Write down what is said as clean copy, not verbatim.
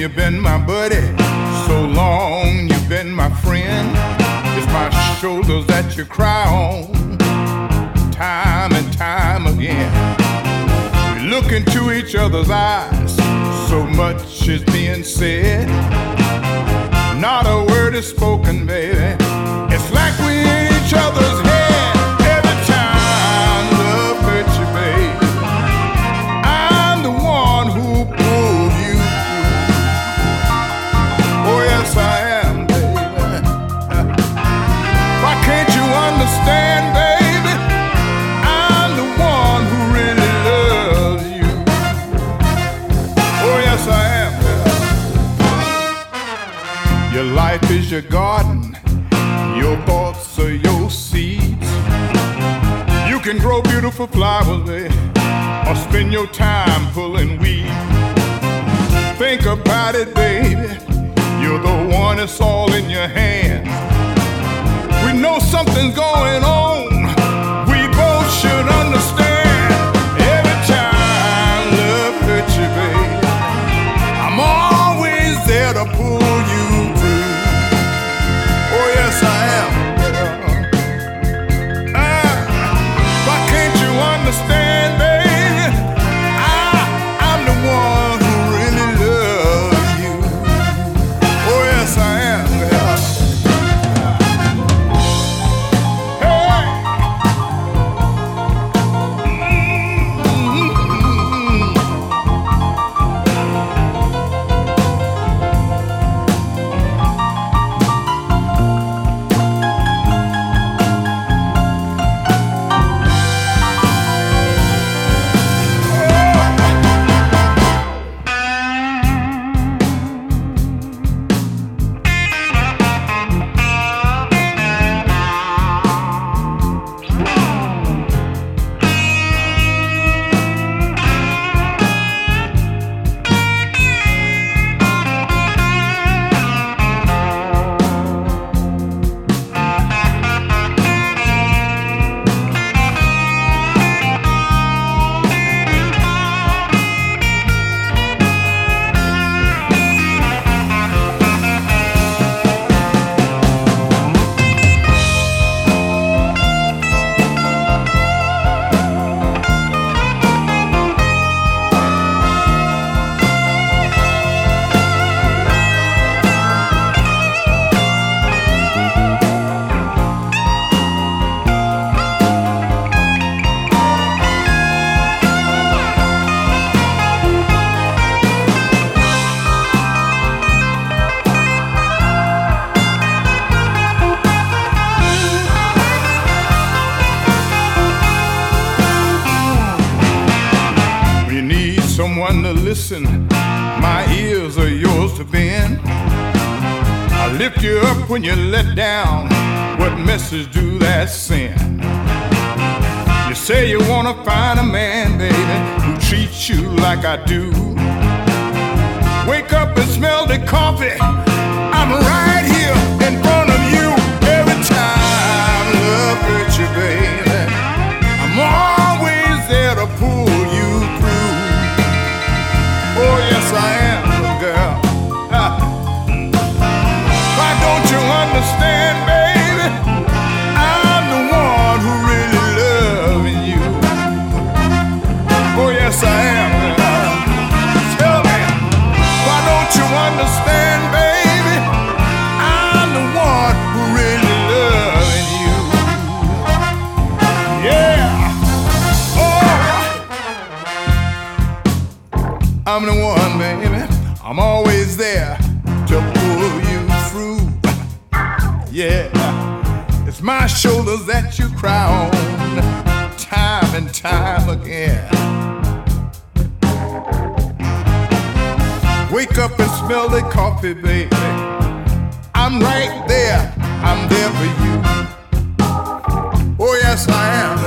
you've been my buddy. So long you've been my friend. It's my shoulders that you cry on, time and time again. We look into each other's eyes, so much is being said. Not a word is spoken, baby. It's like we in each other's head. Every time love hurts you, baby, I'm the one who pulled you through. Oh yes, I am, baby. Why can't you understand, baby? I'm the one who really loves you. Oh yes, I am, baby. Your life is your garden. Your thoughts are your seeds. You can grow beautiful flowers, baby, or spend your time pulling weeds. Think about it, baby. You're the one, it's all in your hands. We know something's going on. We both should understand. Every time love hurts you, baby, I'm always there to pull you through. Oh yes, I am. Why can't you understand, baby? I'm the one who really loves you. Oh yes, I am. Someone to listen, my ears are yours to bend. I lift you up when you're let down. What message do that send? You say you wanna find a man, baby, who treats you like I do. Wake up and smell the coffee. I'm right here in front of you. Every time love hurts you, baby, I'm always there to pull you through. Oh yes, I am, girl. Why don't you understand, baby? I'm the one who really loves you. Oh yes, I am, girl. Tell me, why don't you understand, baby? I'm the one who really loves you. Yeah. Oh, I'm the one, baby. I'm always there to pull you through. Yeah, it's my shoulders that you cry on, time and time again. Wake up and smell the coffee, baby. I'm right there. I'm there for you. Oh yes, I am.